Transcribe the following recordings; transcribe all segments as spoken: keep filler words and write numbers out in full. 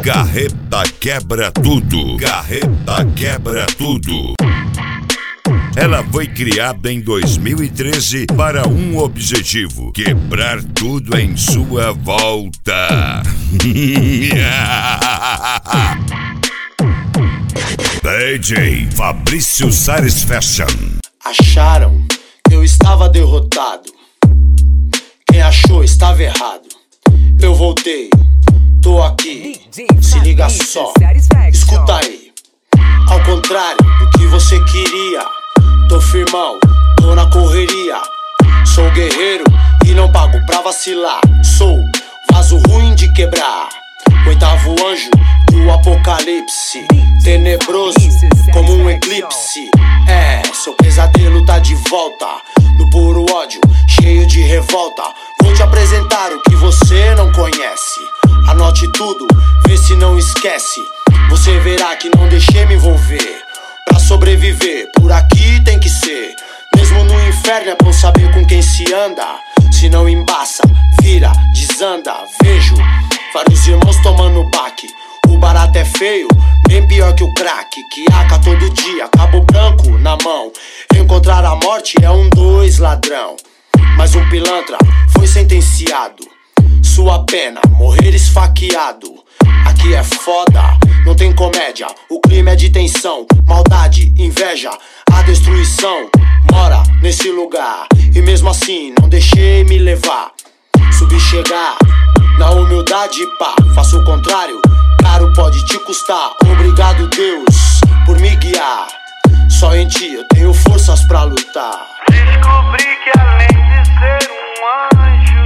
Carreta quebra tudo. Carreta quebra tudo. Ela foi criada em dois mil e treze para um objetivo: quebrar tudo em sua volta. D J Fabrício Sares Fashion. Acharam que eu estava derrotado. Quem achou estava errado. Eu voltei, tô aqui. Se liga só, escuta aí. Ao contrário do que você queria, tô firmão, tô na correria. Sou guerreiro e não pago pra vacilar. Sou vaso ruim de quebrar, oitavo anjo do apocalipse, tenebroso como um eclipse. É, seu pesadelo tá de volta, no puro ódio, cheio de revolta. Vou te apresentar o que você não conhece. Anote tudo, vê se não esquece. Você verá que não deixei me envolver. Pra sobreviver, por aqui tem que ser. Mesmo no inferno é bom saber com quem se anda. Se não embaça, vira, desanda. Vejo vários irmãos tomando baque. O barato é feio, bem pior que o crack. Que aca todo dia, cabo branco na mão. Encontrar a morte é um dois ladrão. Mas um pilantra foi sentenciado. Sua pena, morrer esfaqueado. Aqui é foda, não tem comédia. O crime é de tensão, maldade, inveja. A destruição mora nesse lugar. E mesmo assim não deixei me levar. Subi chegar na humildade, pá. Faço o contrário, caro pode te custar. Obrigado Deus por me guiar. Só em ti eu tenho forças pra lutar. Descobri que além de ser um anjo,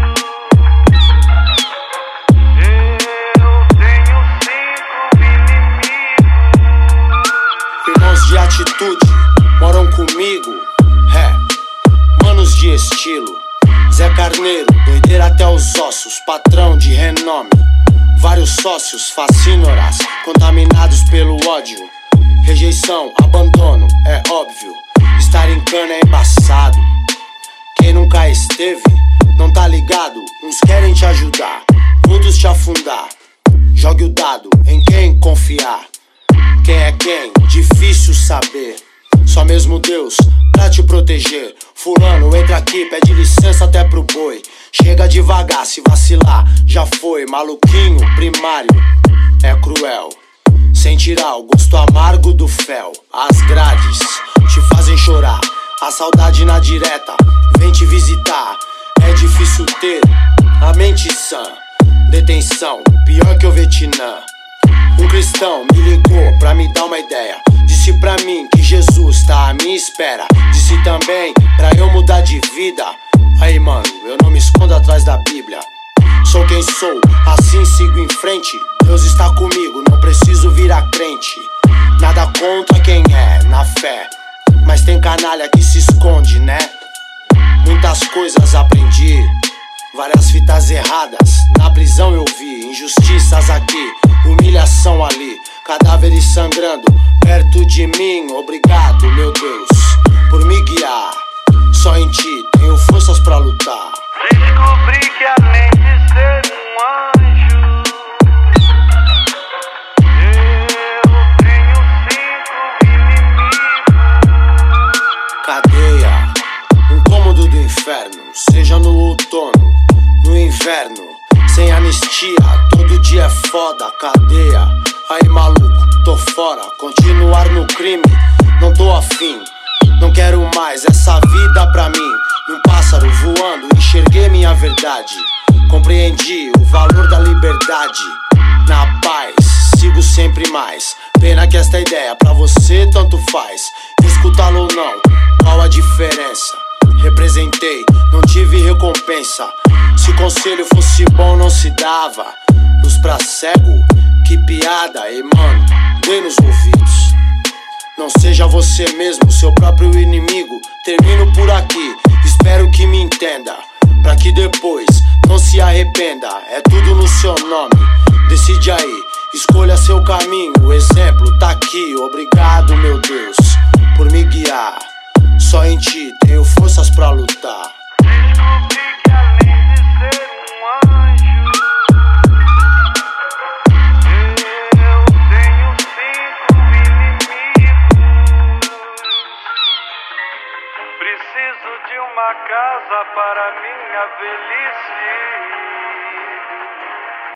eu tenho cinco inimigos. Irmãos de atitude moram comigo. É, manos de estilo. Zé Carneiro, doideira até os ossos. Patrão de renome. Vários sócios, facínoras, contaminados pelo ódio. Rejeição, abandono, é óbvio. Estar em cana é embaçado. Quem nunca esteve, não tá ligado. Uns querem te ajudar, outros te afundar. Jogue o dado em quem confiar. Quem é quem? Difícil saber. Só mesmo Deus pra te proteger. Fulano, entra aqui, pede licença até pro boi. Chega devagar, se vacilar, já foi. Maluquinho, primário, é cruel. Sem tirar o gosto amargo do fel. As grades te fazem chorar. A saudade na direta vem te visitar. É difícil ter a mente sã. Detenção, pior que o Vietnã. Um cristão me ligou pra me dar uma ideia. Disse pra mim que Jesus tá à minha espera. Disse também pra eu mudar de vida. Aí mano, eu não me escondo atrás da Bíblia. Sou quem sou, assim sigo em frente. Deus está comigo, não preciso virar crente. Nada contra quem é, na fé. Mas tem canalha que se esconde, né? Muitas coisas aprendi, várias fitas erradas. Na prisão eu vi injustiças aqui, humilhação ali, cadáveres sangrando perto de mim. Obrigado, meu Deus, por me guiar. Só em ti tenho forças pra lutar. Descobri que além de ser um anjo, eu tenho cinco inimigos. Cadeia, um cômodo do inferno. Seja no outono, no inverno. Sem anistia, todo dia é foda. Cadeia, aí maluco, tô fora. Continuar no crime, não tô afim. Não quero mais essa vida pra mim. Um pássaro voando, enxerguei minha verdade. Compreendi o valor da liberdade. Na paz, sigo sempre mais. Pena que esta ideia pra você tanto faz. Escutá-lo ou não, qual a diferença? Representei, não tive recompensa. Se conselho fosse bom não se dava. Luz pra cego, que piada. E mano, dê nos ouvidos. Não seja você mesmo, seu próprio inimigo. Termino por aqui, espero que me entenda. Pra que depois não se arrependa. É tudo no seu nome, decide aí. Escolha seu caminho, o exemplo tá aqui. Obrigado, meu Deus, por me guiar. Só em ti tenho forças pra lutar. Descobri que além de ser um anjo, uma casa para minha velhice.